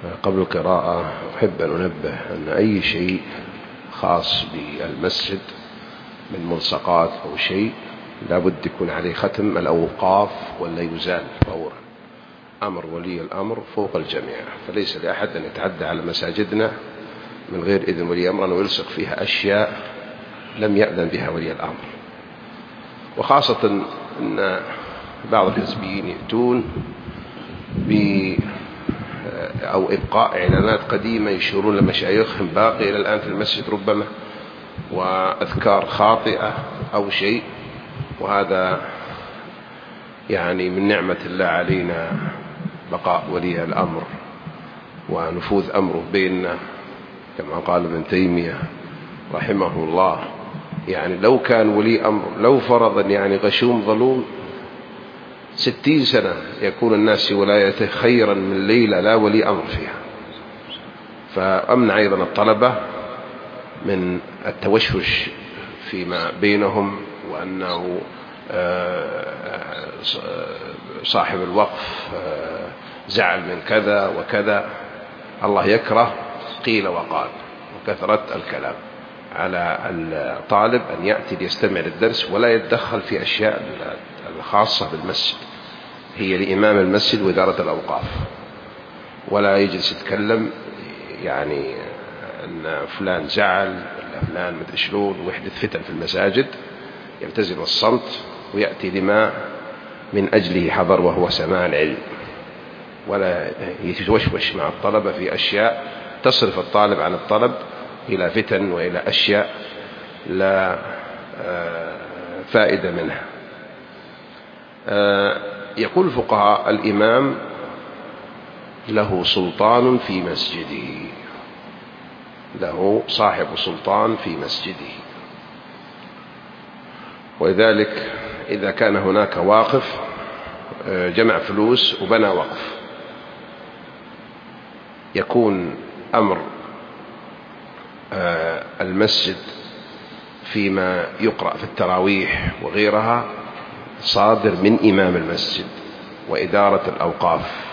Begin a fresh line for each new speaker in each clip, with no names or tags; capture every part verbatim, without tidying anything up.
قبل القراءة أحب أن أنبه أن أي شيء خاص بالمسجد من ملصقات أو شيء لابد يكون عليه ختم الأوقاف ولا يزال فورا. أمر ولي الأمر فوق الجميع، فليس لأحد أن يتعدى على مساجدنا من غير إذن ولي أمرنا ويلصق فيها أشياء لم يأذن بها ولي الأمر. وخاصة أن بعض الحزبيين يأتون ب أو إبقاء إعلانات قديمة يشيرون لمشايخهم باقي إلى الآن في المسجد ربما، وأذكار خاطئة أو شيء، وهذا يعني من نعمة الله علينا بقاء ولي الأمر ونفوذ أمره بيننا، كما قال ابن تيمية رحمه الله. يعني لو كان ولي أمر لو فرضا يعني غشوم ظلوم ستين سنة يكون الناس في ولايته خيرا من ليلة لا ولي أمر فيها. فأمنع أيضا الطلبة من التوشوش فيما بينهم، وأنه صاحب الوقف زعل من كذا وكذا. الله يكره قيل وقال وكثرة الكلام. على الطالب أن يأتي ليستمع للدرس ولا يتدخل في أشياء الخاصة بالمسجد، هي لإمام المسجد وإدارة الأوقاف، ولا يجلس يتكلم يعني أن فلان زعل ولا فلان مدري شلون ويحدث فتن في المساجد. يلتزم الصمت ويأتي لما من أجله حضر وهو سماع العلم، ولا يتوشوش مع الطلبة في أشياء تصرف الطالب عن الطلب إلى فتن وإلى أشياء لا فائدة منها. يقول الفقهاء: الإمام له سلطان في مسجده، له صاحب سلطان في مسجده. ولذلك إذا كان هناك واقف جمع فلوس وبنى وقف، يكون أمر المسجد فيما يقرأ في التراويح وغيرها صادر من إمام المسجد وإدارة الأوقاف.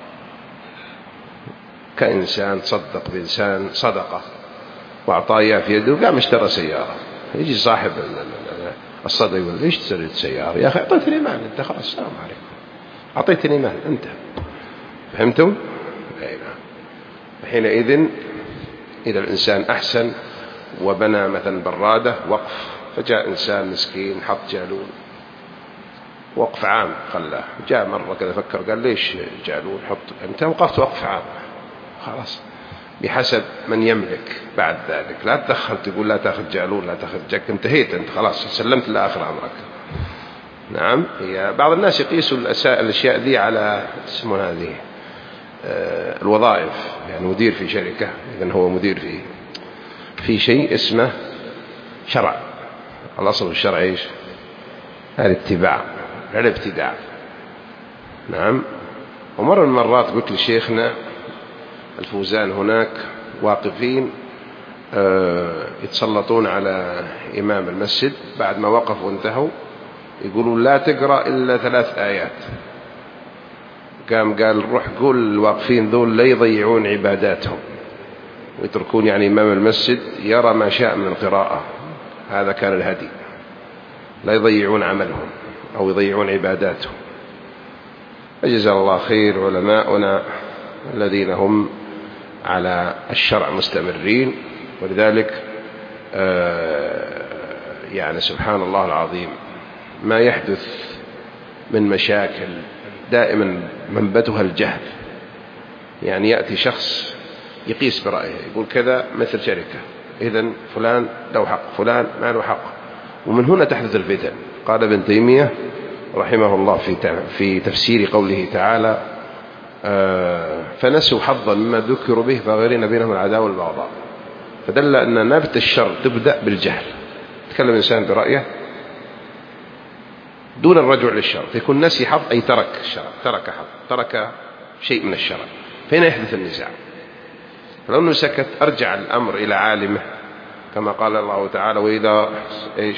كإنسان صدق بإنسان صدقة وأعطاه إياه في يده وقام اشترى سيارة، يجي صاحب الصدقة يقول: ليش تشتري سيارة يا أخي؟ أعطيتني مال أنت، خلاص السلام عليكم، أعطيتني مال أنت. فهمتم؟ أي نعم. حينئذ إذا الإنسان أحسن وبنى مثلا برادة وقف، فجاء إنسان مسكين حط جالون وقف عام خلاه، جاء مرة كذا فكر قال: ليش جالون؟ حط أنت وقفت وقف عام، خلاص بحسب من يملك. بعد ذلك لا تدخل تقول لا تأخذ جالون لا تأخذ جك، انتهيت أنت خلاص، سلمت لآخر عمرك. نعم. هي بعض الناس يقيسوا الأشياء ذي على اسمه هذه الوظائف، يعني مدير في شركة إذن هو مدير في في شيء اسمه شرع. الأصل الشرع إيش؟ الاتباع لا الابتداع. نعم. ومرة من المرات قلت لشيخنا الفوزان هناك واقفين يتسلطون على إمام المسجد بعد ما وقفوا وانتهوا، يقولون: لا تقرأ إلا ثلاث آيات. قام قال: روح قول الواقفين ذول لا يضيعون عباداتهم ويتركون يعني إمام المسجد يرى ما شاء من القراءة. هذا كان الهدي، لا يضيعون عملهم أو يضيعون عباداتهم. أجزا الله خير علماؤنا الذين هم على الشرع مستمرين. ولذلك يعني سبحان الله العظيم ما يحدث من مشاكل دائما منبتها الجهل. يعني يأتي شخص يقيس برأيه يقول كذا مثل شركة، إذن فلان له حق فلان ما له حق، ومن هنا تحدث الفتن. قال ابن تيمية رحمه الله في في تفسير قوله تعالى: فنسوا حظا مما ذكروا به فغيرنا بينهم العداوة والبغضاء. فدل أن نبت الشر تبدأ بالجهل. تكلم الإنسان برأيه دون الرجوع للشر، فيكون نسي حظ أي ترك الشرع، ترك حظ، ترك شيء من الشرع، فهنا يحدث النزاع. فلو أنه سكت أرجع الأمر إلى عالمه، كما قال الله تعالى: وإذا إيش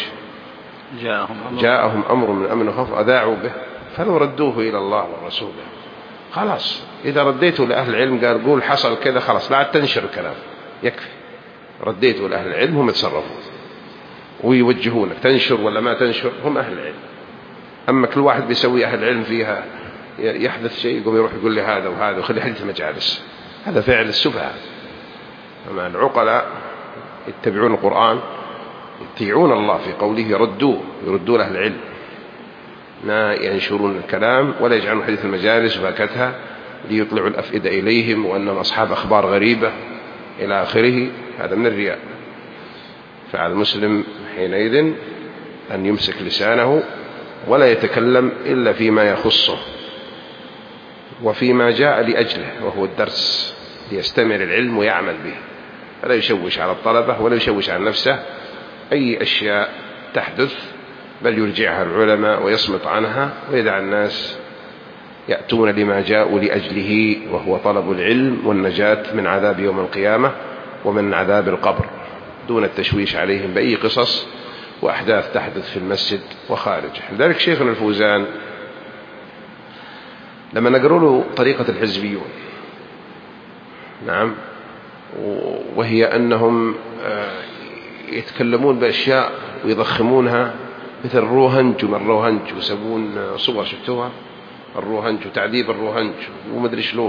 جاءهم أمر,
جاءهم أمر من أمن وخوف أذاعوا به فلو ردوه إلى الله ورسوله خلاص إذا رديته لأهل العلم قال قول حصل كذا خلاص لا تنشر الكلام، يكفي رديته لأهل العلم هم يتصرفون ويوجهونك تنشر ولا ما تنشر، هم أهل العلم. أما كل واحد بيسوي أهل العلم فيها يحدث شيء يقوم يروح يقول لي هذا وهذا وخلي حديث المجالس، هذا فعل السفهاء. أما العقلاء يتبعون القرآن يطيعون الله في قوله يردوه يردون أهل العلم، لا ينشرون الكلام ولا يجعلون حديث المجالس وفاكتها ليطلعوا الأفئدة إليهم وأنهم أصحاب أخبار غريبة إلى آخره، هذا من الرياء. فعلى المسلم حينئذ أن يمسك لسانه ولا يتكلم إلا فيما يخصه وفيما جاء لأجله وهو الدرس، ليستمر العلم ويعمل به، فلا يشوش على الطلبة ولا يشوش على نفسه أي أشياء تحدث، بل يرجعها العلماء ويصمت عنها ويدع الناس يأتون لما جاءوا لأجله وهو طلب العلم والنجاة من عذاب يوم القيامة ومن عذاب القبر، دون التشويش عليهم بأي قصص وأحداث تحدث في المسجد وخارجه. لذلك شيخنا الفوزان لما نقرأ له طريقة الحزبيون، نعم، وهي أنهم يتكلمون بأشياء ويضخمونها مثل الروهنج وما الروهنج ويسوون صور شفتوها الروهنج وتعذيب الروهنج ومدري شلون،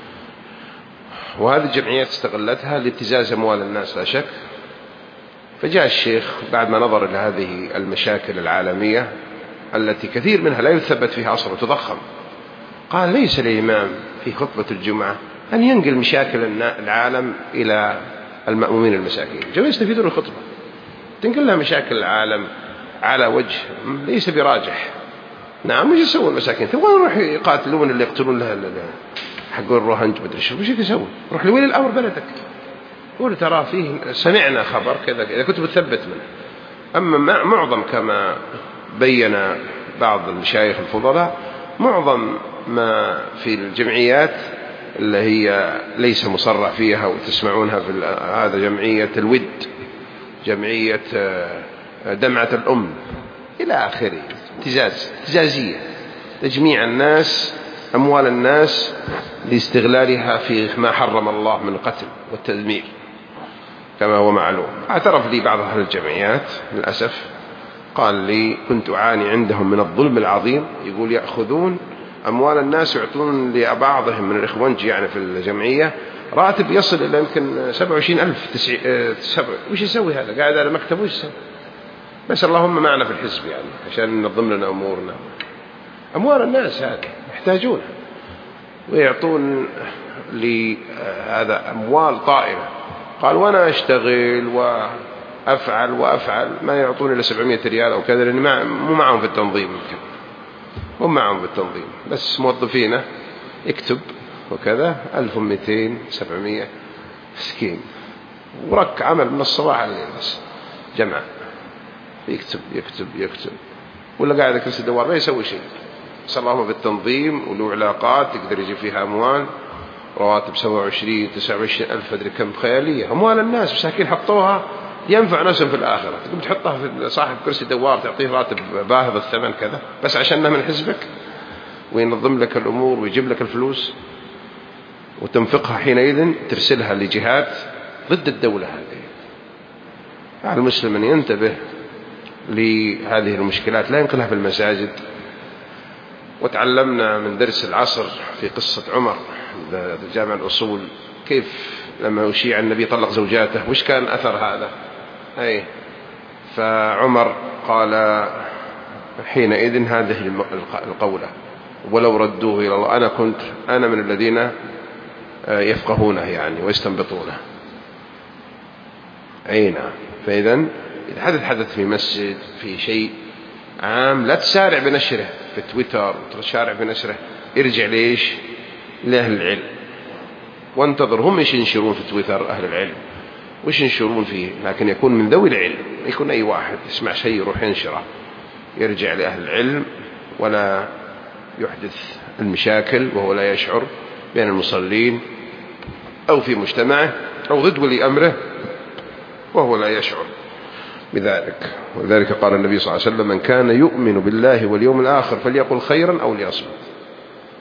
وهذه الجمعيات استغلتها لابتزاز أموال الناس لا شك. فجاء الشيخ بعد ما نظر إلى هذه المشاكل العالمية التي كثير منها لا يثبت فيها أصل وتضخم، قال ليس الإمام في خطبة الجمعة أن ينقل مشاكل العالم إلى المأمومين المساكين، جميع يستفيدون الخطبة تنقل لها مشاكل العالم على وجه ليس براجح. نعم، وش يسوون المساكين؟ تبغون يروح يقاتلون اللي يقتلون لها حقون الروهنج مدري شو، وش يسوون؟ روح لولي الأمر بلدك قول ترى فيه سمعنا خبر كذا إذا كنت بتثبت منه. أما معظم كما بين بعض المشايخ الفضلاء معظم ما في الجمعيات اللي هي ليس مصرح فيها وتسمعونها في هذا جمعية الود، جمعية دمعة الأم إلى آخره، ابتزاز ابتزازية، تجميع الناس أموال الناس لاستغلالها في ما حرم الله من القتل والتدمير كما هو معلوم. اعترف لي بعض أهل الجمعيات للأسف، قال لي كنت أعاني عندهم من الظلم العظيم، يقول يأخذون أموال الناس يعطون لبعضهم من الإخوانج يعني في الجمعية راتب يصل إلى يمكن سبعة وعشرين ألف تسع... سبع... وش يسوي هذا؟ قاعد على مكتبه وش يسوي؟ بس اللهم معنا في الحزب يعني عشان ننظم لنا أمورنا. أموال الناس هذه يحتاجونها ويعطون لهذا أموال طائلة. قال وأنا أشتغل وأفعل وأفعل ما يعطون إلى سبعمائة ريال أو كذا، لأن مو معهم في التنظيم، يمكن مو معهم في التنظيم بس موظفينه يكتب وكذا ألف ومئتين سبعمائة مسكين، ورك عمل من الصباح الليل بس جمع يكتب يكتب يكتب ولا قاعد كرسي دوار ما يسوي شيء. بس اللهم بالتنظيم وله علاقات يقدر يجيب فيها أموال، رواتب سبعة وعشرين تسعة وعشرين ألف أدري كم، خيالية. أموال الناس مساكين حطوها ينفع نفسهم في الآخرة، تقوم تحطها في صاحب كرسي دوار تعطيه راتب باهظ الثمن كذا بس عشانها من حزبك وينظم لك الأمور ويجيب لك الفلوس وتنفقها حينئذ ترسلها لجهات ضد الدولة. هذه على المسلم أن ينتبه لهذه المشكلات، لا ينقلها في المساجد. وتعلمنا من درس العصر في قصة عمر جامع الأصول كيف لما أشيع النبي طلق زوجاته وش كان أثر هذا. أي فعمر قال حينئذ هذه القولة ولو ردوه إلى الله أنا كنت أنا من الذين يفقهونه يعني ويستنبطونه. أي نعم. فإذا إذا حدث حدث في مسجد في شيء عام لا تسارع بنشره في تويتر وتسارع بنشره، ارجع ليش لأهل العلم وانتظر هم ايش ينشرون في تويتر أهل العلم وش ينشرون فيه، لكن يكون من ذوي العلم، يكون أي واحد يسمع شيء يروح ينشره، يرجع لأهل العلم ولا يحدث المشاكل وهو لا يشعر بين المصلين أو في مجتمعه أو ضد ولي أمره وهو لا يشعر بذلك. ولذلك قال النبي صلى الله عليه وسلم من كان يؤمن بالله واليوم الآخر فليقل خيرا أو ليصمت.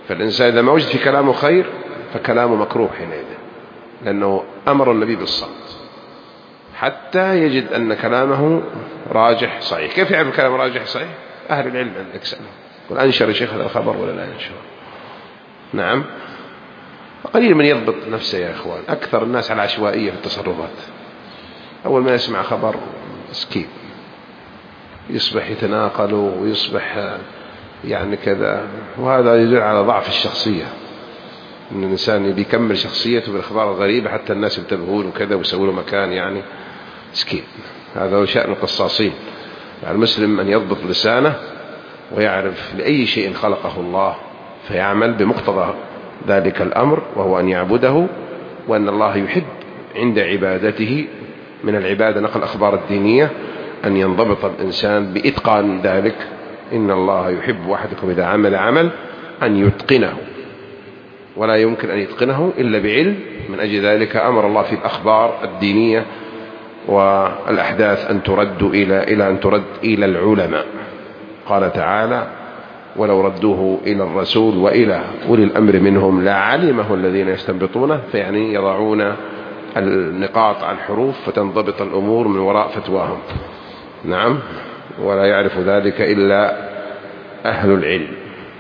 فالإنسان إذا ما وجد في كلامه خير فكلامه مكروه حينئذ، لأنه أمر النبي بالصمت حتى يجد أن كلامه راجح صحيح. كيف يعرف كلام راجح صحيح؟ أهل العلم عندك سأله، قل أنشر الشيخ هذا الخبر ولا لا ينشر؟ نعم. قليل من يضبط نفسه يا إخوان، أكثر الناس على عشوائية في التصرفات. أول ما يسمع خبر مسكين يصبح يتناقل ويصبح يعني كذا، وهذا يدل على ضعف الشخصية، إن الإنسان بيكمل شخصيته بالأخبار الغريبة حتى الناس ينتبهون وكذا ويسووا له مكان، يعني مسكين. هذا هو شأن القصاصين. يعني المسلم أن يضبط لسانه ويعرف لأي شيء خلقه الله فيعمل بمقتضى ذلك الأمر، وهو أن يعبده، وأن الله يحب عند عبادته من العبادة نقل الأخبار الدينية أن ينضبط الإنسان بإتقان ذلك. إن الله يحب أحدكم إذا عمل عمل أن يتقنه، ولا يمكن أن يتقنه إلا بعلم. من أجل ذلك أمر الله في الأخبار الدينية والأحداث أن ترد إلى إلى أن ترد إلى العلماء. قال تعالى: ولو ردوه إلى الرسول وإلى أولي الأمر منهم لعلمه الذين يستنبطونه، فيعني يضعون النقاط على الحروف فتنضبط الأمور من وراء فتواهم. نعم، ولا يعرف ذلك إلا أهل العلم.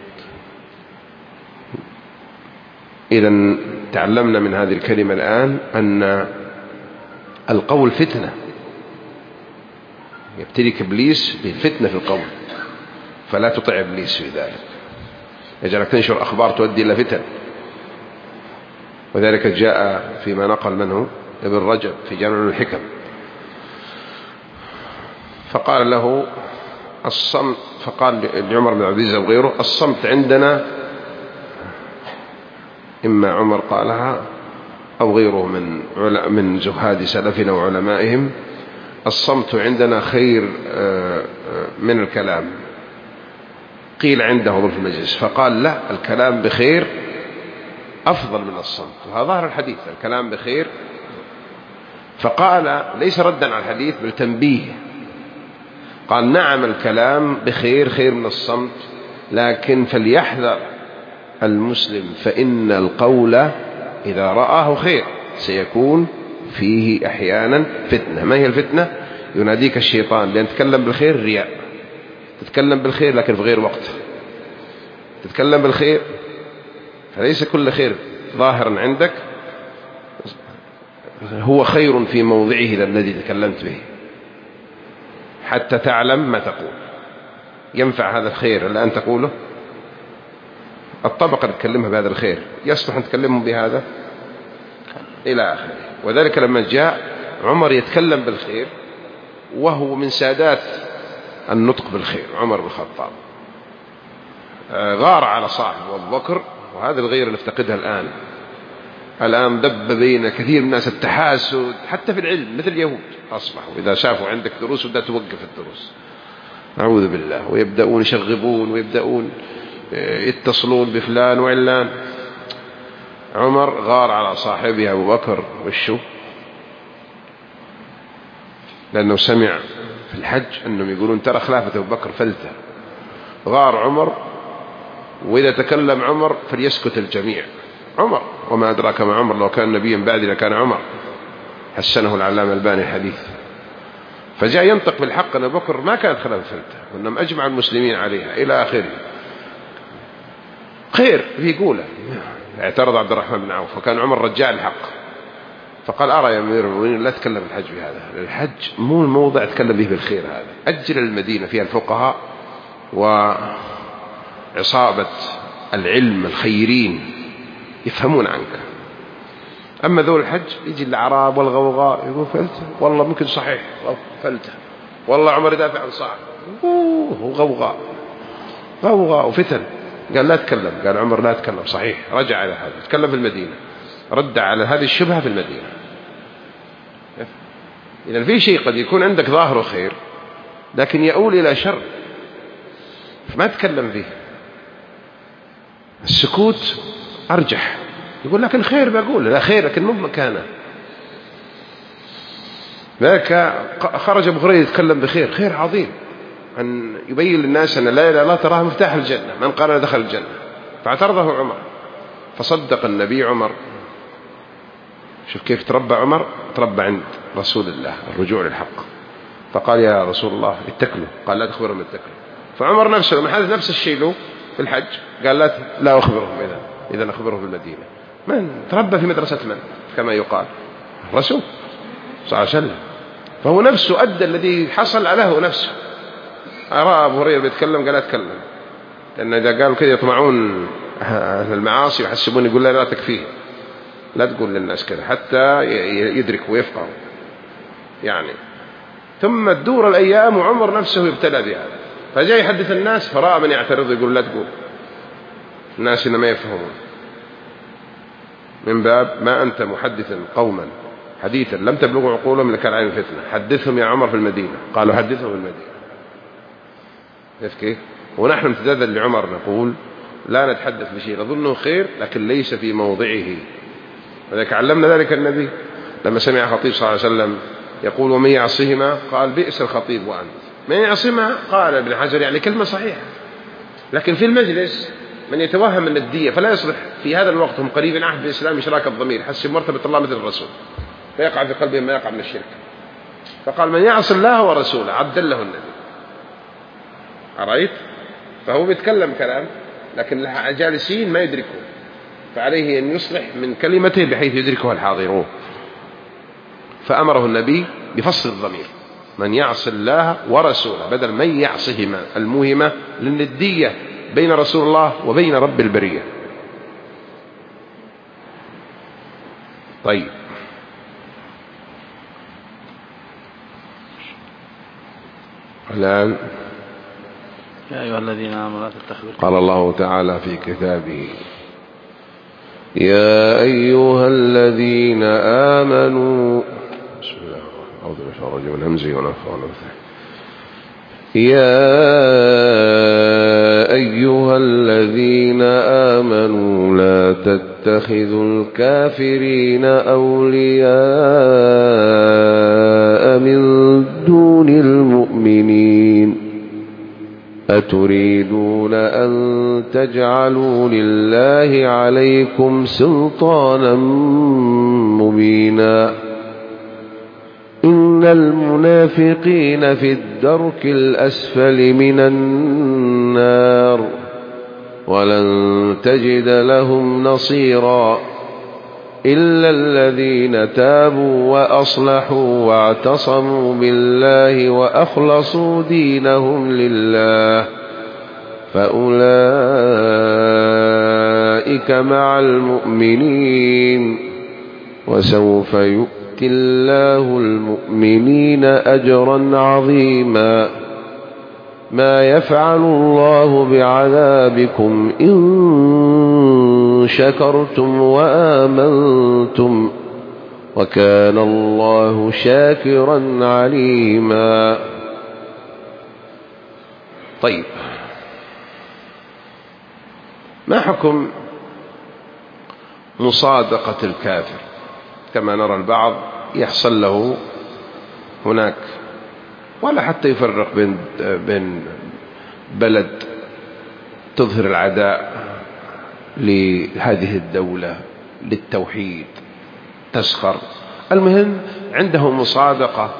إذن تعلمنا من هذه الكلمة الآن أن القول فتنة، يبتليك إبليس بالفتنة في القول، فلا تطع إبليس في ذلك، يجعلك تنشر أخبار تؤدي إلى فتن. وذلك جاء فيما نقل منه ابن رجب في جامع الحكم، فقال له الصمت، فقال لعمر بن عبد العزيز وغيره: الصمت عندنا، إما عمر قالها أو غيره من من زهاد سلفنا وعلمائهم: الصمت عندنا خير من الكلام. قيل عنده ظلف المجلس، فقال: لا، الكلام بخير أفضل من الصمت. وهذا ظاهر الحديث، الكلام بخير. فقال ليس ردا على الحديث بل تنبيه، قال: نعم الكلام بخير خير من الصمت، لكن فليحذر المسلم فإن القول إذا رآه خير سيكون فيه أحيانا فتنة. ما هي الفتنة؟ يناديك الشيطان لأن تتكلم بالخير رياء، تتكلم بالخير لكن في غير وقت، تتكلم بالخير فليس كل خير ظاهرا عندك هو خير في موضعه الذي تكلمت به، حتى تعلم ما تقول. ينفع هذا الخير الآن تقوله؟ الطبقة تتكلمها بهذا الخير يصلح أن تكلمهم بهذا إلى آخره. وذلك لما جاء عمر يتكلم بالخير وهو من سادات النطق بالخير، عمر بن الخطاب غار على صاحبه أبو بكر، وهذا الغير نفتقدها الآن. الآن دب بين كثير من الناس التحاسد حتى في العلم، مثل اليهود أصبحوا إذا شافوا عندك دروس ودا توقف الدروس، أعوذ بالله، ويبدأون يشغبون ويبدأون يتصلون بفلان وعلان. عمر غار على صاحبه أبو بكر، وشو؟ لأنه سمع في الحج أنهم يقولون ترى خلافة أبو بكر فلتة. غار عمر، وإذا تكلم عمر فليسكت الجميع. عمر، وما أدراك ما عمر، لو كان نبيا بعد لكان عمر، حسنه العلامة الباني الحديث. فجاء ينطق بالحق أن أبو بكر ما كانت خلافة فلتة، وإنما أجمع المسلمين عليها إلى آخره. خير يقوله. اعترض عبد الرحمن بن عوف، وكان عمر رجاء الحق، فقال: أرى يا أمير المؤمنين لا تكلم الحج بهذا، الحج مو الموضع تكلم به بالخير، هذا أجل المدينة فيها الفقهاء وعصابة العلم الخيرين يفهمون عنك. أما ذو الحج يجي الأعراب والغوغاء يقول فلتة، والله ممكن صحيح فلتة، والله عمر يدافع عن صاحب، وغوغاء غوغاء وفتن. قال لا تكلم، قال عمر لا تكلم، صحيح، رجع على هذا، تكلم في المدينة، رد على هذه الشبهة في المدينة. إذا في شيء قد يكون عندك ظاهره خير لكن يؤول إلى شر فما تكلم فيه. السكوت أرجح. يقول لك الخير بقول لا خير لكن مو بمكانه. ذاك خرج أبو هريرة يتكلم بخير، خير عظيم، أن يبين للناس أن لا إله إلا الله تراه مفتاح الجنة، من قال دخل الجنة. فاعترضه عمر فصدق النبي عمر. شوف كيف تربى عمر، تربى عند رسول الله الرجوع للحق. فقال يا رسول الله اتكلوا، قال لا تخبرهم اتكلوا. فعمر نفسه لما حدث نفس الشيء له في الحج قال لا لا أخبرهم، إذا إذا أخبرهم في المدينة. من تربى في مدرسة من كما يقال الرسول صلى الله عليه وسلم، فهو نفسه أدى الذي حصل عليه نفسه. أرى أبو هريرة بيتكلم قال لا أتكلم، لأن إذا قالوا كذا يطمعون أهل المعاصي ويحسبون، يقول لا لا تكفيه، لا تقول للناس كذا حتى يدركوا ويفقهوا يعني. ثم تدور الأيام وعمر نفسه يبتلى بهذا، فجاء يحدث الناس فرأى من يعترض يقول لا تقول، الناس إنما يفهمون، من باب ما أنت محدثا قوما حديثا لم تبلغوا عقولهم لكان عين الفتنة، حدثهم يا عمر في المدينة. قالوا حدثهم في المدينة. كيف كيف ونحن امتدادا لعمر نقول لا نتحدث بشيء نظنه خير لكن ليس في موضعه. وذلك علمنا ذلك النبي لما سمع خطيب صلى الله عليه وسلم يقول ومن يعصهما، قال بئس الخطيب وأنت. من يعصهما قال ابن حجر يعني كلمة صحيحة، لكن في المجلس من يتوهم من الدية فلا يصلح في هذا الوقت، هم قريب عهد بالإسلام إشراك الضمير، حسب مرتبة الله مثل الرسول، فيقع في قلبهم ما يقع من الشرك. فقال من يعص الله ورسوله عدل له النبي. أرأيت؟ فهو بيتكلم كلام لكن الجالسين ما يدركون، فعليه أن يصلح من كلمته بحيث يدركها الحاضرون. فأمره النبي بفصل الضمير، من يعص الله ورسوله بدل من يعصهما الموهمة، لأن الدية بين رسول الله وبين رب البرية. طيب الآن
يا أيها الذين آمنوا لا تتخذوا،
قال الله تعالى في كتابه يا أيها الذين آمنوا، بسم الله أعوذ بالله من همزه ونفخه ونفثه. يا أيها الذين آمنوا لا تتخذوا الكافرين أولياء من دون المؤمنين، أتريدون أن تجعلوا لله عليكم سلطانا مبينا. إن المنافقين في الدرك الأسفل من النار ولن تجد لهم نصيرا إلا الذين تابوا وأصلحوا واعتصموا بالله وأخلصوا دينهم لله فأولئك مع المؤمنين وسوف يؤتي الله المؤمنين أجرا عظيما. ما يفعل الله بعذابكم إن شكرتم وآمنتم وكان الله شاكرا عليما. طيب ما حكم مصادقة الكافر؟ كما نرى البعض يحصل له هناك ولا حتى يفرق بين بين بلد تظهر العداء لهذه الدولة للتوحيد تسخر، المهم عنده مصادقة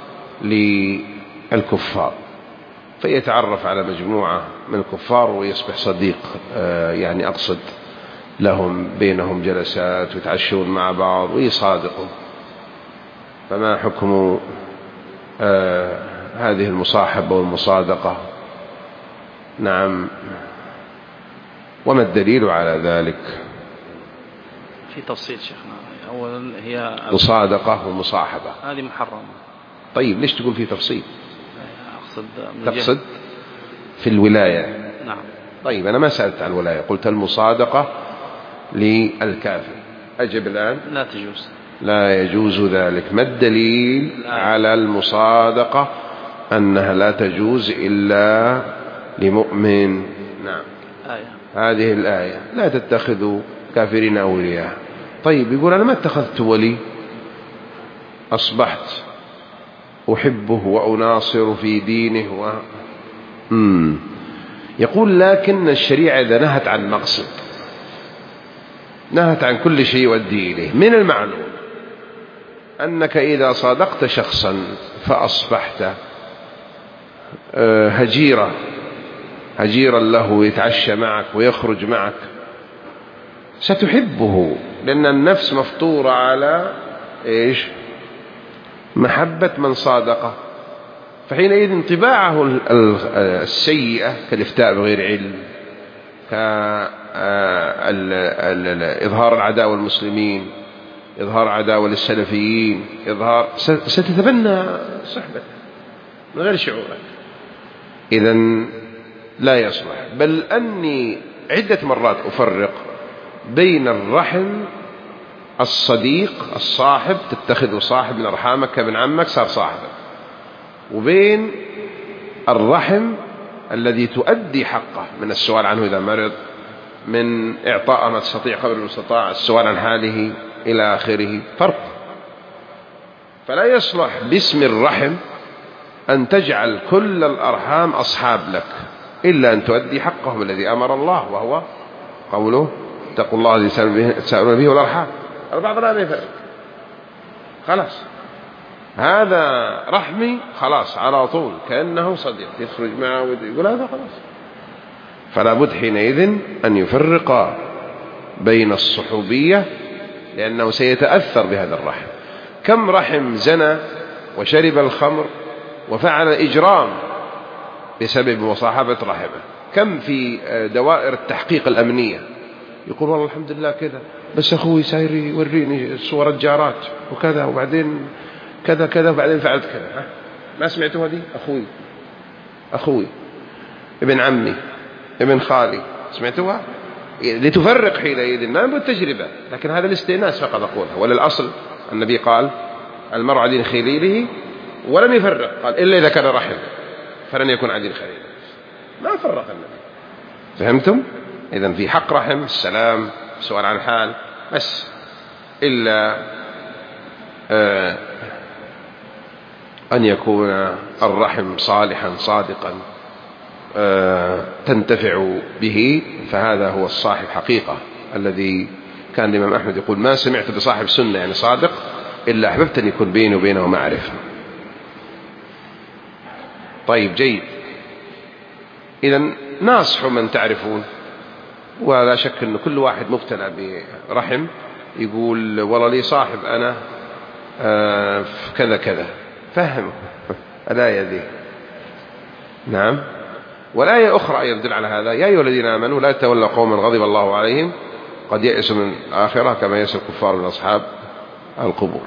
للكفار فيتعرف على مجموعة من الكفار ويصبح صديق، يعني أقصد لهم بينهم جلسات ويتعشون مع بعض ويصادقوا. فما حكم آه هذه المصاحبة والمصادقة؟ نعم، وما الدليل على ذلك؟
في تفصيل شيخنا. أولا هي
مصادقة ومصاحبة
هذه محرمة.
طيب ليش تقول في تفصيل؟
أقصد
تقصد في الولاية.
نعم.
طيب أنا ما سألت عن الولاية، قلت المصادقة للكافر. أجب الآن.
لا تجوز.
لا يجوز ذلك. ما الدليل لا. على المصادقة أنها لا تجوز إلا لمؤمن؟ نعم.
آية.
هذه الآية لا تتخذوا كافرين أولياء. طيب يقول أنا ما اتخذت ولي، أصبحت أحبه وأناصر في دينه و... مم. يقول لكن الشريعة إذا نهت عن مقصد، نهت عن كل شيء يؤدي إليه، من المعلوم أنك إذا صادقت شخصا فأصبحت هجيرة هجيرا له يتعشى معك ويخرج معك، ستحبه، لأن النفس مفطورة على إيش؟ محبة من صادقه. فحينئذ انطباعه السيئة كالإفتاء بغير علم، كإظهار العداوة المسلمين، إظهار عداوة للسلفيين، إظهار ستتبنى صحبته من غير شعورك. إذن لا يصلح. بل أني عدة مرات أفرق بين الرحم الصديق الصاحب، تتخذه صاحب من أرحامك كابن عمك صار صاحبك، وبين الرحم الذي تؤدي حقه من السؤال عنه إذا مرض، من إعطاء ما تستطيع قبل المستطاع، السؤال عن حاله إلى آخره. فرق. فلا يصلح باسم الرحم أن تجعل كل الأرحام أصحاب لك إلا أن تؤدي حقهم الذي أمر الله، وهو قوله اتقوا الله الذي تساءلون به والأرحام. البعض لا يفرق، خلاص هذا رحمي خلاص على طول كأنه صديق، يخرج معه ويقول هذا خلاص. فلا بد حينئذ أن يفرق بين الصحوبية، لأنه سيتأثر بهذا الرحم. كم رحم زنى وشرب الخمر وفعل إجرام بسبب مصاحبة رحمه. كم في دوائر التحقيق الأمنية يقول والله الحمد لله كذا، بس أخوي ساير يوريني صور الجارات وكذا، وبعدين كذا كذا، وبعدين فعلت كذا. ما سمعتوا هذه؟ أخوي أخوي ابن عمي ابن خالي، سمعتوها؟ لتفرق حينئذ، ما بالتجربة، لكن هذا الاستئناس فقط أقولها. وللأصل النبي قال المرء عدين خليله، ولم يفرق، قال إلا إذا كان رحم فلن يكون عدين خليله، ما فرق النبي. فهمتم؟ إذن في حق رحم السلام، سؤال عن حال بس، إلا آه أن يكون الرحم صالحا صادقا آه تنتفع به، فهذا هو الصاحب حقيقة، الذي كان الإمام أحمد يقول ما سمعت بصاحب سنة يعني صادق إلا أحببت أن يكون بيني وبينه معرفة. طيب جيد. إذن ناصح من تعرفون، ولا شك أن كل واحد مبتلى برحم يقول والله لي صاحب أنا آه كذا كذا، فهموا الآية ذي. نعم. والآية أخرى يدل على هذا، يا أيها الذين آمنوا لا تتولوا قوما غضب الله عليهم قد يئسوا من الآخرة كما يئس الكفار من أصحاب القبور.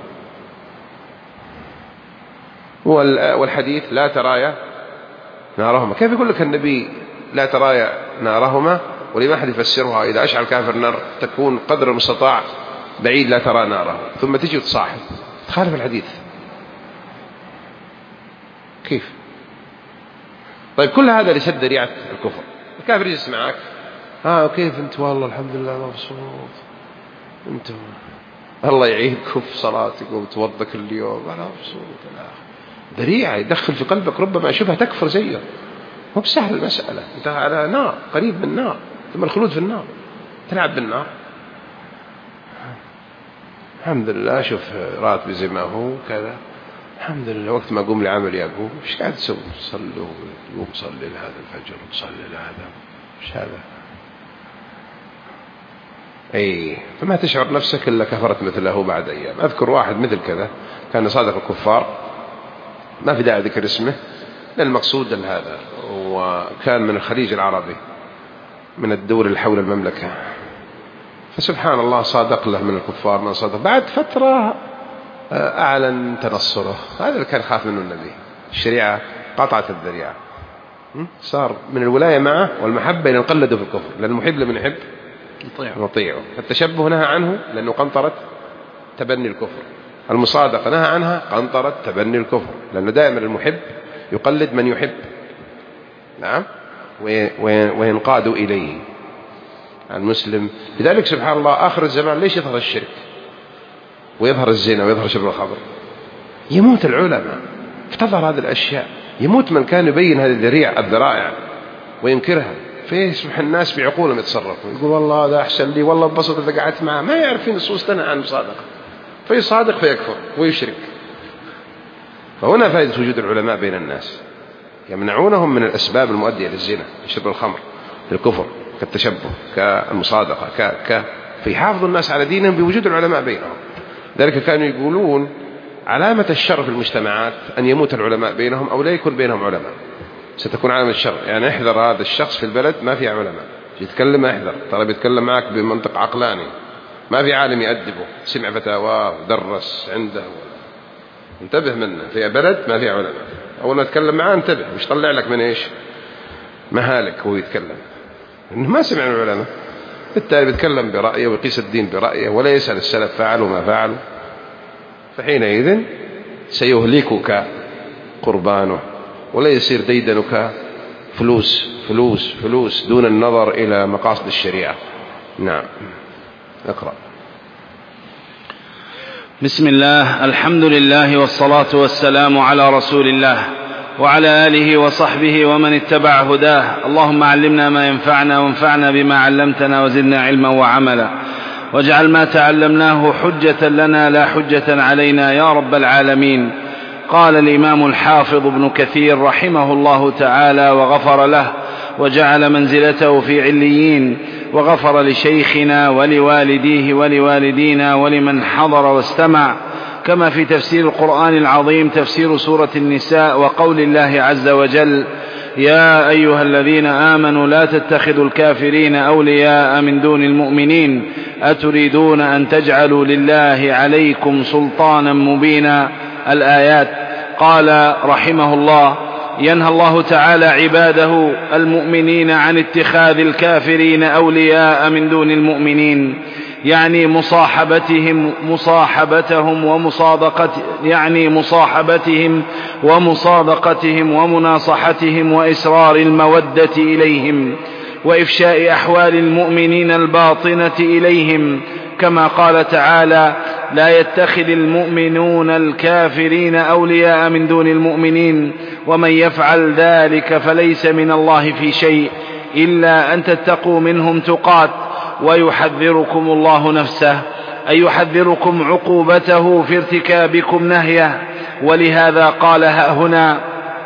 والحديث لا ترايا نارهما، كيف يقول لك النبي لا ترايا نارهما ولما أحد يفسرها إذا أشعل كافر نار تكون قدر المستطاع بعيد لا ترى ناره، ثم تجي وتصاحب، تخالف الحديث كيف؟ طيب كل هذا لسد ذريعة الكفر. الكافر يجلس معك ها كيف أنت؟ والله الحمد لله مبسوط، أنت الله يعينكم في صلاتكم وتوضى كل يوم، أنا مبسوط. ذريعة يدخل في قلبك ربما شبه تكفر زيه، مو بسهل المسألة، أنت على نار قريب من النار، ثم الخلود في النار، تلعب بالنار. الحمد لله شوف راتبي زي ما هو كذا، الحمد لله وقت ما أقوم لعمل يقوم، إيش قاعد تسوي؟ صلوا يقوم صلي لهذا الفجر وتصلي لهذا، إيش هذا؟ أي فما تشعر نفسك إلا كفرت مثله بعد أيام. أذكر واحد مثل كذا كان صادق الكفار، ما في داعي ذكر اسمه لأن المقصود هذا، وكان من الخليج العربي من الدول اللي حول المملكة، فسبحان الله صادق له من الكفار من صادق. بعد فترة أعلن تنصره، هذا اللي كان خاف منه النبي. الشريعة قطعت الذريعة، صار من الولاية معه والمحبة ينقلدوا في الكفر، لأن المحب لمن يحب يطيعه. فالتشبه نهى عنه لأنه قنطرة تبني الكفر، المصادقة نهى عنها قنطرة تبني الكفر، لأنه دائما المحب يقلد من يحب، نعم، وينقاد إليه المسلم. لذلك سبحان الله آخر الزمان ليش يظهر الشرك ويظهر الزنا ويظهر شرب الخمر؟ يموت العلماء فتظهر هذه الأشياء، يموت من كان يبين هذه الذريعة الذرائع وينكرها، فيسمح الناس بعقولهم يتصرفوا، يقول والله هذا أحسن لي، والله ببسط إذا قعدت معه، ما يعرفين النصوص تنهى عن المصادقة، فيصادق فيكفر ويشرك. فهنا فائدة وجود العلماء بين الناس، يمنعونهم من الأسباب المؤدية للزنا، شرب الخمر، الكفر، كالتشبه، كالمصادقة، ك... ك... فيحافظوا الناس على دينهم بوجود العلماء بينهم. ذلك كانوا يقولون علامة الشر في المجتمعات أن يموت العلماء بينهم أو لا يكون بينهم علماء، ستكون علامة الشر. يعني احذر هذا الشخص في البلد ما في علماء، يتكلم احذر، ترى بيتكلم معك بمنطق عقلاني، ما في عالم يأدبه، سمع فتاواه ودرس عنده، انتبه منه. في بلد ما في علماء، أول ما تتكلم معاه انتبه، مش طلع لك من إيش مهالك هو يتكلم، إنه ما سمع من العلماء، بالتالي بيتكلم برأيه ويقيس الدين برأيه ولا يسأل السلف فعلوا ما فعلوا، فحينئذ سيهلكك قربانه، ولا يصير ديدنك فلوس فلوس فلوس دون النظر إلى مقاصد الشريعة. نعم، اقرأ.
بسم الله، الحمد لله والصلاة والسلام على رسول الله وعلى آله وصحبه ومن اتبع هداه. اللهم علمنا ما ينفعنا وانفعنا بما علمتنا وزدنا علما وعملا، واجعل ما تعلمناه حجة لنا لا حجة علينا يا رب العالمين. قال الإمام الحافظ ابن كثير رحمه الله تعالى وغفر له وجعل منزلته في عليين، وغفر لشيخنا ولوالديه ولوالدينا ولمن حضر واستمع، كما في تفسير القرآن العظيم تفسير سورة النساء وقول الله عز وجل: يا أيها الذين آمنوا لا تتخذوا الكافرين أولياء من دون المؤمنين أتريدون أن تجعلوا لله عليكم سلطانا مبينا. الآيات. قال رحمه الله: ينهى الله تعالى عباده المؤمنين عن اتخاذ الكافرين أولياء من دون المؤمنين، يعني مصاحبتهم مصاحبتهم ومصادقة يعني مصاحبتهم ومصادقتهم ومناصحتهم وإسرار المودة إليهم وإفشاء أحوال المؤمنين الباطنة إليهم، كما قال تعالى: لا يتخذ المؤمنون الكافرين أولياء من دون المؤمنين ومن يفعل ذلك فليس من الله في شيء إلا أن تتقوا منهم تقات ويحذركم الله نفسه، أي يحذركم عقوبته في ارتكابكم نهيه. ولهذا قال هنا: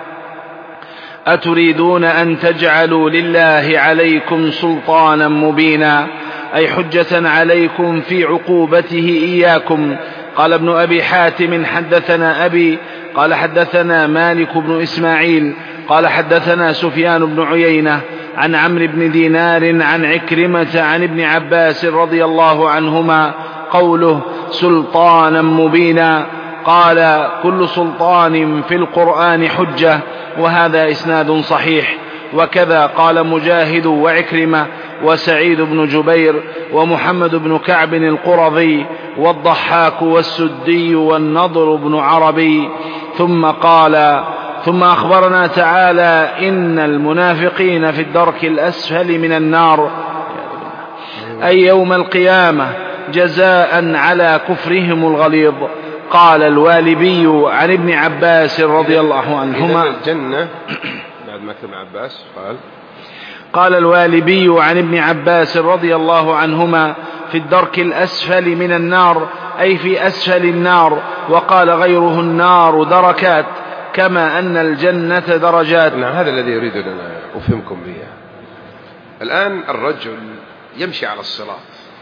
أتريدون أن تجعلوا لله عليكم سلطانا مبينا، أي حجة عليكم في عقوبته إياكم. قال ابن أبي حاتم: حدثنا أبي قال حدثنا مالك بن إسماعيل قال حدثنا سفيان بن عيينة عن عمرو بن دينار عن عكرمة عن ابن عباس رضي الله عنهما قوله سلطانا مبينا. قال: كل سلطان في القرآن حجة، وهذا إسناد صحيح. وكذا قال مجاهد وعكرمة وسعيد بن جبير ومحمد بن كعب القرظي والضحاك والسدي والنضر بن عربي. ثم قال: ثم أخبرنا تعالى إن المنافقين في الدرك الأسفل من النار، أي يوم القيامة، جزاء على كفرهم الغليظ. قال الوالبي عن ابن عباس رضي الله عنهما:
الجنة بعد ما كتب عباس قال
قال الوالبي عن ابن عباس رضي الله عنهما: في الدرك الأسفل من النار، أي في أسفل النار. وقال غيره: النار دركات، كما أن الجنة درجات.
نعم، هذا الذي يريد أن أفهمكم به. الآن الرجل يمشي على الصراط،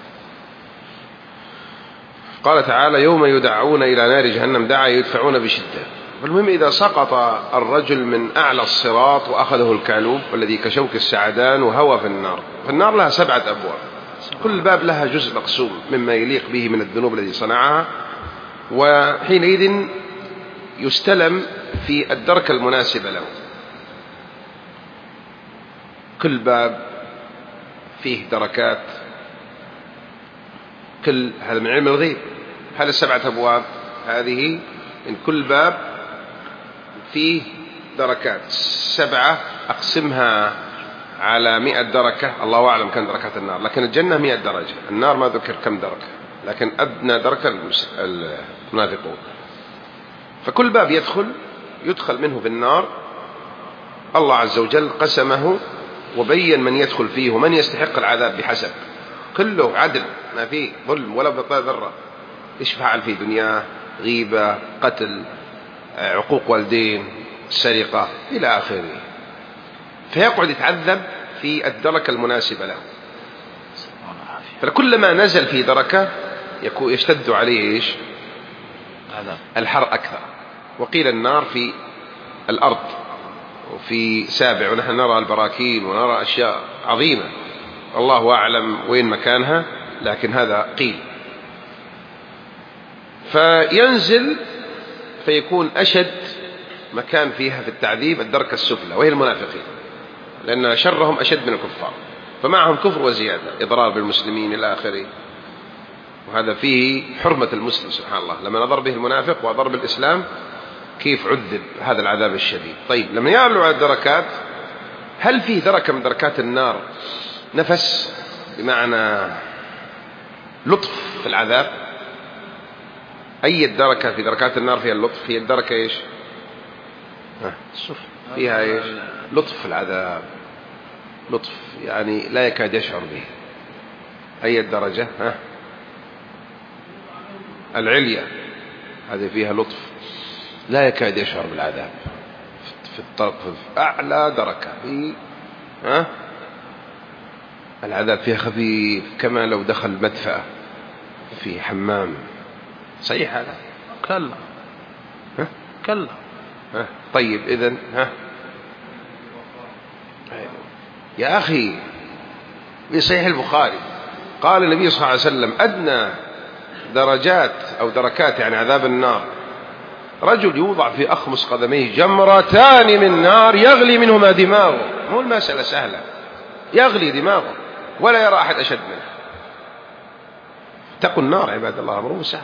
قال تعالى: يوم يدعون إلى نار جهنم دعا يدفعون بشدة. فالمهم إذا سقط الرجل من أعلى الصراط وأخذه الكالوب والذي كشوك السعدان وهوى في النار، فالنار لها سبعة أبواب، كل باب لها جزء مقسوم مما يليق به من الذنوب التي صنعها، وحينئذ يستلم في الدركة المناسبة له. كل باب فيه دركات، كل هذا من علم الغيب. هذه السبعة أبواب هذه من كل باب فيه دركات سبعة، أقسمها على مئة دركة، الله أعلم كم دركات النار، لكن الجنة مئة درجة، النار ما ذكر كم دركة، لكن أدنى دركة المنافقون. فكل باب يدخل يدخل منه في النار، الله عز وجل قسمه وبين من يدخل فيه ومن يستحق العذاب بحسب، كله عدل ما فيه ظلم ولا بطاء ذرة. إيش فعل في دنياه؟ غيبة، قتل، عقوق والدين، سرقة إلى آخره، فيقعد يتعذب في الدركة المناسبة له. فكلما نزل في دركة يشتد عليه إيش؟ الحر أكثر. وقيل النار في الأرض وفي سابع، ونحن نرى البراكين ونرى أشياء عظيمة الله أعلم وين مكانها، لكن هذا قيل. فينزل فيكون أشد مكان فيها في التعذيب الدركة السفلى وهي المنافقين، لأن شرهم أشد من الكفار، فمعهم كفر وزيادة، إضرار بالمسلمين إلى آخره. وهذا فيه حرمة المسلم سبحان الله، لما نظر به المنافق وضرب الإسلام كيف عذب هذا العذاب الشديد. طيب لما يعلو على الدركات، هل فيه دركة من دركات النار نفس بمعنى لطف في العذاب؟ أي الدركة في دركات النار فيها اللطف؟ هي الدركة إيش؟ فيها إيش؟ لطف في العذاب، لطف يعني لا يكاد يشعر به. أي الدرجة؟ ها؟ العليا، هذه فيها لطف لا يكاد يشعر بالعذاب. في الطرف في أعلى دركة في ها؟ العذاب فيها خفيف كما لو دخل مدفأة في حمام. صحيح هذا؟
كلا
ها؟
كلا
ها؟ طيب إذن ها؟ يا أخي في صحيح البخاري قال النبي صلى الله عليه وسلم أدنى درجات أو دركات يعني عذاب النار رجل يوضع في أخمص قدميه جمرتان من نار يغلي منهما دماغه. مو المسألة سهلة، يغلي دماغه ولا يرى أحد أشد منه. اتقوا النار عباد الله، أمره سهل.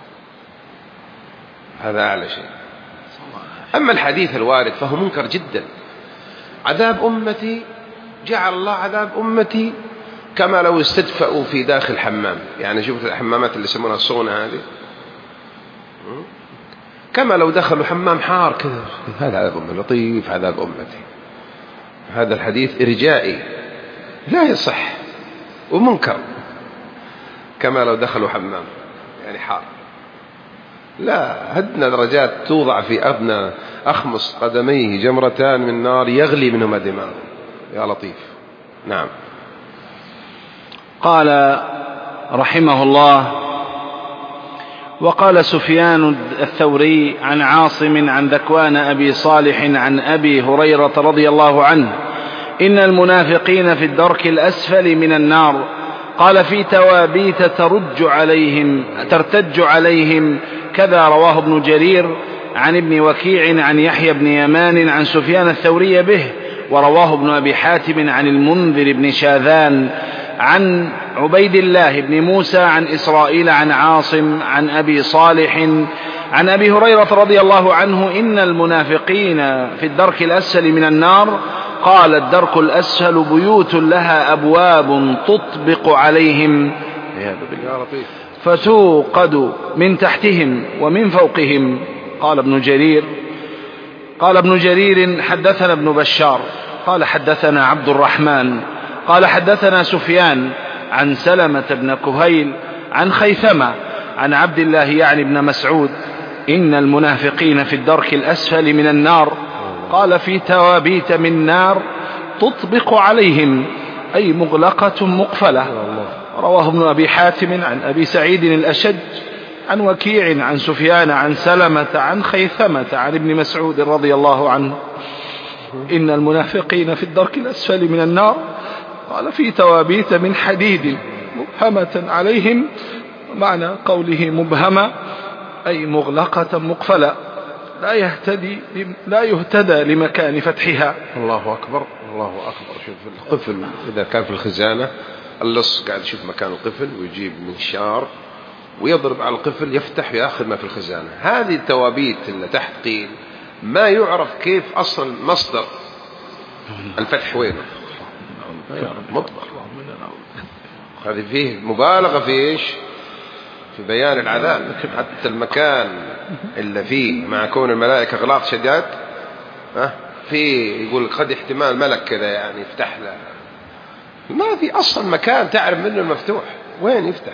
هذا أعلى شيء. أما الحديث الوارد فهو منكر جدا. عذاب أمتي، جعل الله عذاب أمتي كما لو استدفأوا في داخل حمام. يعني شوفوا الحمامات اللي يسمونها الصونة هذه، كما لو دخلوا حمام حار كذا. هذا عذاب أمتي، لطيف عذاب أمتي. هذا الحديث إرجائي لا يصح ومنكر. كما لو دخلوا حمام يعني حار، لا، هدنا درجات توضع في أدنى أخمص قدميه جمرتان من نار يغلي منهما دماغه. يا لطيف. نعم.
قال رحمه الله: وقال سفيان الثوري عن عاصم عن ذكوان أبي صالح عن أبي هريرة رضي الله عنه: إن المنافقين في الدرك الأسفل من النار. قال: في توابيت ترج عليهم ترتج عليهم. كذا رواه ابن جرير عن ابن وكيع عن يحيى بن يمان عن سفيان الثوري به، ورواه ابن أبي حاتم عن المنذر بن شاذان عن عبيد الله بن موسى عن إسرائيل عن عاصم عن أبي صالح عن أبي هريرة رضي الله عنه: إن المنافقين في الدرك الأسفل من النار. قال: الدرك الأسفل بيوت لها أبواب تطبق عليهم فتوقد من تحتهم ومن فوقهم. قال ابن جرير قال ابن جرير حدثنا ابن بشار قال حدثنا عبد الرحمن قال حدثنا سفيان عن سلمة بن كهيل عن خيثمة عن عبد الله يعني بن مسعود: إن المنافقين في الدرك الأسفل من النار. قال: في توابيت من نار تطبق عليهم، أي مغلقة مقفلة. رواه ابن أبي حاتم عن أبي سعيد الأشج عن وكيع عن سفيان عن سلمة عن خيثمة عن ابن مسعود رضي الله عنه: إن المنافقين في الدرك الأسفل من النار. قال: في توابيت من حديد مبهمة عليهم. معنى قوله مبهمة أي مغلقة مقفلة، لا يهتدي لا يهتدى لمكان فتحها.
الله أكبر الله أكبر. شوف القفل إذا كان في الخزانة، اللص قاعد يشوف مكان القفل ويجيب منشار ويضرب على القفل يفتح ويأخذ ما في الخزانة. هذه التوابيت اللي تحت قيل ما يعرف كيف أصلا مصدر الفتح وينه، مطبخ. هذه فيه مبالغة في إيش؟ في بيان العذاب. حتى المكان اللي فيه مع كون الملائكة غلاظ شداد في يقول قد احتمال ملك كذا يعني يفتح له، ما في أصلا مكان تعرف منه المفتوح، وين يفتح؟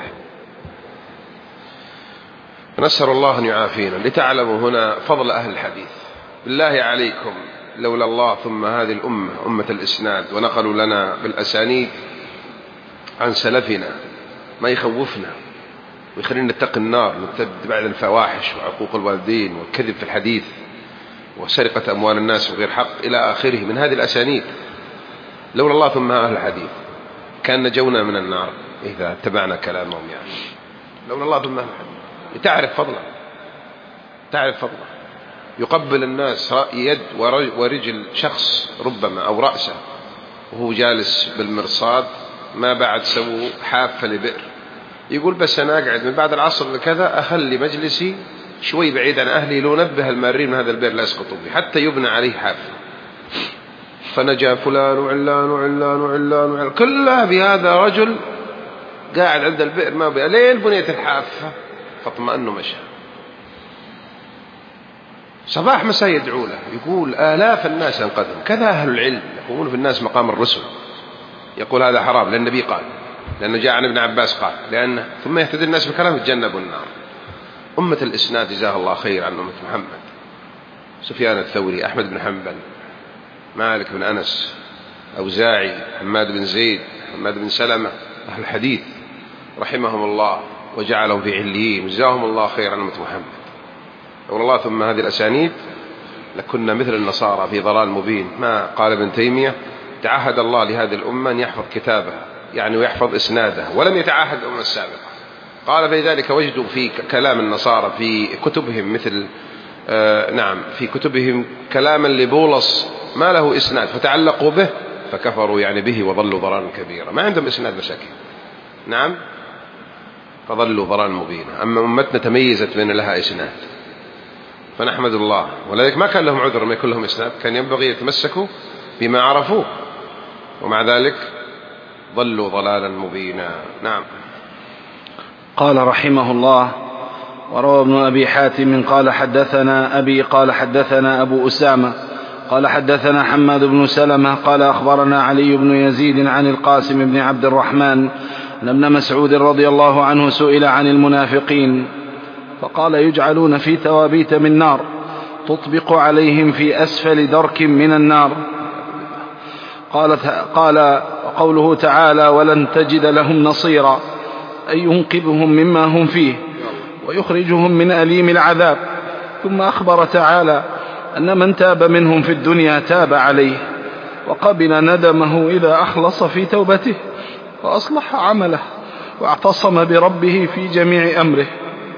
نسأل الله أن يعافينا. لتعلموا هنا فضل أهل الحديث. بالله عليكم لولا الله ثم هذه الأمة أمة الإسناد ونقلوا لنا بالأسانيد عن سلفنا ما يخوفنا ويخلينا نتقي النار، نتبع الفواحش وعقوق الوالدين والكذب في الحديث وسرقة أموال الناس بغير حق إلى آخره من هذه الأسانيد. لولا الله ثم أهل الحديث كان نجونا من النار إذا اتبعنا كلامهم. يعني لولا الله ثم أهل الحديث. تعرف فضله، تعرف فضله. يقبل الناس يد ورجل شخص ربما أو رأسه وهو جالس بالمرصاد، ما بعد سووا حافة لبئر، يقول بس أنا أقعد من بعد العصر لكذا أخلي مجلسي شوي بعيد عن أهلي لو نبه المارين من هذا البئر لا يسقطوا به حتى يبنى عليه حافة. فنجا فلان وعلان وعلان وعلان وعلان كلها بهذا رجل قاعد عند البئر ما بقى لين بنيت الحافة فاطمأنوا مشى. صباح مساء يدعو له، يقول آلاف الناس انقذهم. كذا أهل العلم يقومون في الناس مقام الرسل، يقول هذا حرام لأن النبي قال، لأنه جاء عن ابن عباس قال، لأنه ثم يهتدي الناس بكلام يتجنبوا النار. أمة الإسناد جزاها الله خير عن أمة محمد. سفيان الثوري، أحمد بن حنبل، مالك بن أنس، أوزاعي، حماد بن زيد، حماد بن سلمة، أهل الحديث رحمهم الله وجعلهم في عليين وجزاهم الله خير عن أمة محمد. والله ثم هذه الأسانيد لكنا مثل النصارى في ضلال مبين. ما قال ابن تيمية تعهد الله لهذه الأمة أن يحفظ كتابها يعني ويحفظ إسنادها ولم يتعهد الأمة السابقة. قال فلذلك وجدوا في كلام النصارى في كتبهم مثل آه نعم في كتبهم كلاما لبولس ما له إسناد فتعلقوا به فكفروا يعني به وضلوا ضلالا كبيرا. ما عندهم إسناد مساكين، نعم، فضلوا ضلالا مبينا. أما أمتنا تميزت بأن لها إسناد فنحمد الله، ولذلك ما كان لهم عذر ما يكون لهم إسناد، كان ينبغي يتمسكوا بما عرفوه ومع ذلك ضلوا ضلالا مبينا. نعم.
قال رحمه الله: وروى ابن أبي حاتم قال حدثنا أبي قال حدثنا أبو أسامة قال حدثنا حماد بن سلمة قال أخبرنا علي بن يزيد عن القاسم بن عبد الرحمن أن ابن مسعود رضي الله عنه سئل عن المنافقين فقال: يجعلون في توابيت من نار تطبق عليهم في أسفل درك من النار. قال, قال قوله تعالى: ولن تجد لهم نصيرا، أي ينقذهم مما هم فيه ويخرجهم من أليم العذاب. ثم أخبر تعالى أن من تاب منهم في الدنيا تاب عليه وقبل ندمه إذا أخلص في توبته وأصلح عمله واعتصم بربه في جميع أمره.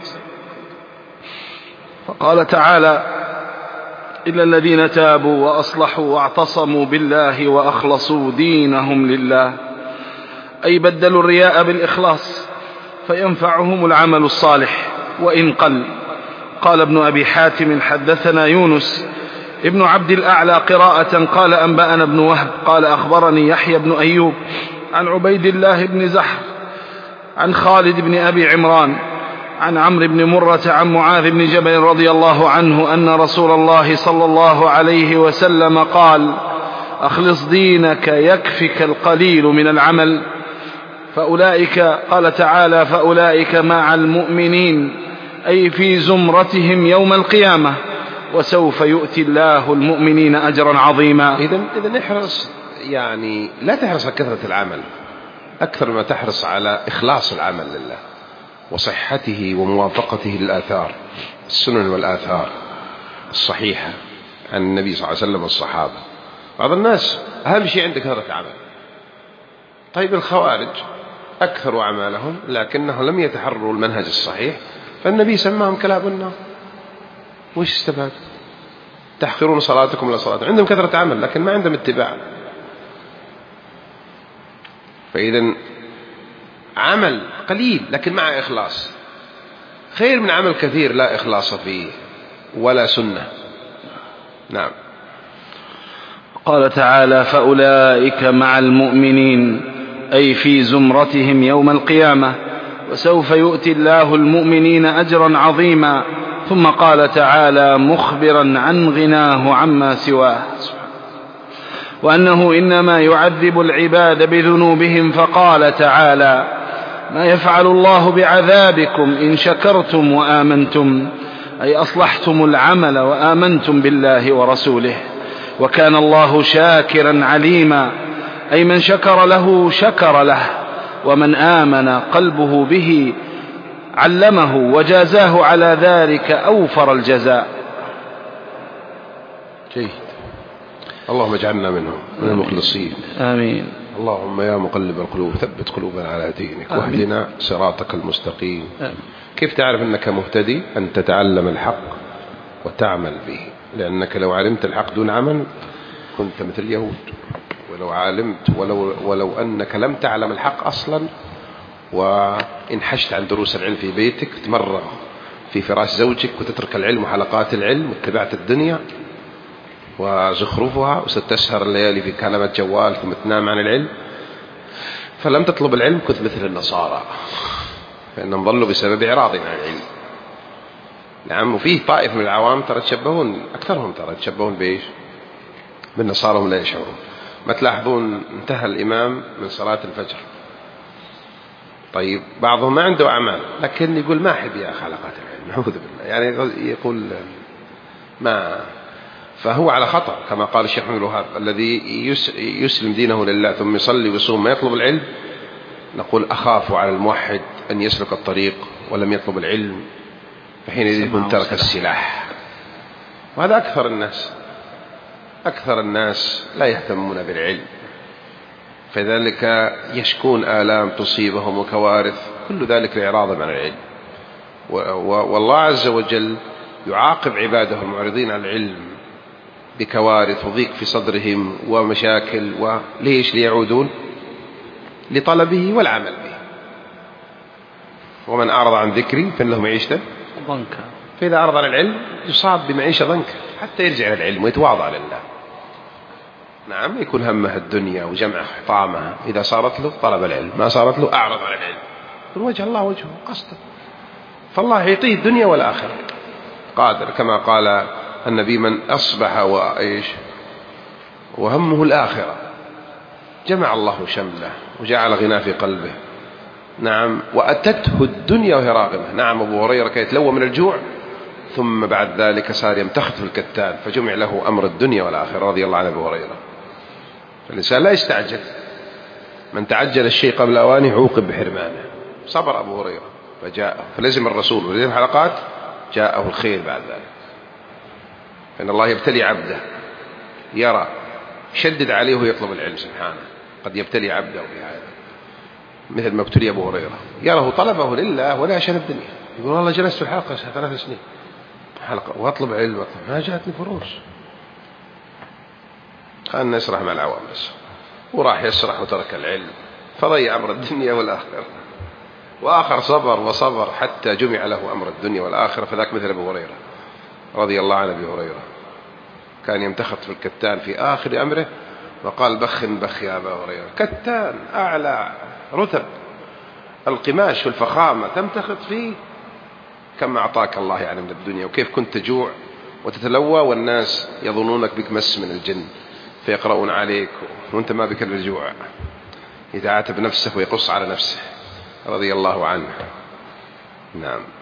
فقال تعالى: إلا الذين تابوا وأصلحوا واعتصموا بالله وأخلصوا دينهم لله، أي بدلوا الرياء بالإخلاص فينفعهم العمل الصالح وإن قل. قال ابن أبي حاتم حدثنا يونس ابن عبد الأعلى قراءة قال أنبأنا ابن وهب قال أخبرني يحيى بن أيوب عن عبيد الله بن زحر عن خالد بن أبي عمران عن عمرو بن مرة عن معاذ بن جبل رضي الله عنه أن رسول الله صلى الله عليه وسلم قال: أخلص دينك يكفك القليل من العمل. فأولئك قال تعالى: فأولئك مع المؤمنين، أي في زمرتهم يوم القيامة، وسوف يؤتي الله المؤمنين أجرا عظيما.
إذن إذن احرص، يعني لا تحرص على كثرة العمل أكثر ما تحرص على إخلاص العمل لله وصحته وموافقته للآثار السنن والآثار الصحيحة عن النبي صلى الله عليه وسلم والصحابة. بعض الناس أهم شيء عندك كثرة العمل. طيب الخوارج أكثروا أعمالهم لكنهم لم يتحرروا المنهج الصحيح فالنبي سماهم كلاب النار. وش استفاد؟ تحقرون صلاتكم لصلاتكم. عندهم كثرة عمل لكن ما عندهم اتباع. فإذا عمل قليل لكن مع إخلاص خير من عمل كثير لا إخلاص فيه ولا سنة. نعم.
قال تعالى: فأولئك مع المؤمنين، أي في زمرتهم يوم القيامة، وسوف يؤتي الله المؤمنين أجرا عظيما. ثم قال تعالى مخبرا عن غناه عما سواه: وأنه إنما يعذب العباد بذنوبهم، فقال تعالى: ما يفعل الله بعذابكم إن شكرتم وآمنتم، أي أصلحتم العمل وآمنتم بالله ورسوله، وكان الله شاكرا عليما، أي من شكر له شكر له، ومن آمن قلبه به علمه وجازاه على ذلك أوفر الجزاء.
جيد. اللهم اجعلنا منهم من المخلصين.
آمين.
اللهم يا مقلب القلوب ثبت قلوبنا على دينك واهدنا صراطك المستقيم.
آمين.
كيف تعرف أنك مهتدي؟ أن تتعلم الحق وتعمل به، لأنك لو علمت الحق دون عمل كنت مثل اليهود. ولو علمت ولو, ولو أنك لم تعلم الحق أصلا وانحشت عن دروس العلم في بيتك، تمرغ في فراش زوجك وتترك العلم وحلقات العلم واتبعت الدنيا وزخرفها، وستسهر الليالي في كلمات جوال ثم تنام عن العلم، فلم تطلب العلم، كنت مثل النصارى فإنهم ضلوا بسبب إعراضهم عن العلم. نعم. وفيه طائف من العوام ترى تشبهون، أكثرهم ترى تشبهون بإيش؟ بالنصارى هم لا يشعرون. ما تلاحظون انتهى الإمام من صلاة الفجر، طيب بعضهم ما عنده أعمال لكن يقول ما أحب يا حلقات العلم، نعوذ بالله، يعني يقول ما، فهو على خطأ كما قال الشيخ محمد الوهاب: الذي يسلم دينه لله ثم يصلي ويصوم ما يطلب العلم، نقول أخاف على الموحد أن يسلك الطريق ولم يطلب العلم، فحينئذ يكون ترك السلاح. وهذا أكثر الناس، أكثر الناس لا يهتمون بالعلم، فذلك يشكون آلام تصيبهم وكوارث، كل ذلك لإعراضهم عن العلم. والله عز وجل يعاقب عباده المعرضين عن العلم بكوارث وضيق في صدرهم ومشاكل، وليش؟ ليعودون لطلبه والعمل به. ومن أعرض عن ذكري فإن له معيشة
ضنكا،
فإذا أعرض عن العلم يصاب بمعيشة ضنكا حتى يرجع للعلم ويتواضع لله. نعم. يكون همه الدنيا وجمع حطامها، إذا صارت له طلب العلم، ما صارت له أعرض عن العلم، وجه الله وجهه قصده، فالله يعطيه الدنيا والآخرة قادر، كما قال النبي: من أصبح وإيش وهمه الآخرة جمع الله شمله وجعل غنى في قلبه. نعم. وأتته الدنيا وهي راغمة. نعم. أبو هريرة كان يتلوى من الجوع ثم بعد ذلك صار يمتخط في الكتان فجمع له أمر الدنيا والآخرة، رضي الله عن أبو هريرة. فالإنسان لا يستعجل، من تعجل الشيء قبل أوانه عوقب بحرمانه. صبر أبو هريرة فجاءه، فلزم الرسول ولزم الحلقات، جاءه الخير بعد ذلك. فإن الله يبتلي عبده، يرى شدد عليه ويطلب العلم سبحانه، قد يبتلي عبده بهذا، مثل ما ابتلي أبو هريرة، يراه طلبه لله ولا عشان الدنيا، يقول والله جلست في الحلقة ثلاث سنين حلقة وأطلب علم وأطلب، ما جاءتني فروس. خلنا نسرح مع العوام بس، وراح يسرح وترك العلم فضيع أمر الدنيا والآخرة. وآخر صبر وصبر حتى جمع له أمر الدنيا والآخرة، فذاك مثل أبو هريرة رضي الله عن أبي هريرة، كان يمتخط في الكتان في آخر أمره وقال: بخ بخ يا أبا هريرة، كتان أعلى رتب القماش والفخامة تمتخط فيه، كم أعطاك الله يعني من الدنيا، وكيف كنت تجوع وتتلوى والناس يظنونك بك مس من الجن فيقرؤون عليك وانت ما بك الجوع. يتعاتب نفسه ويقص على نفسه رضي الله عنه. نعم.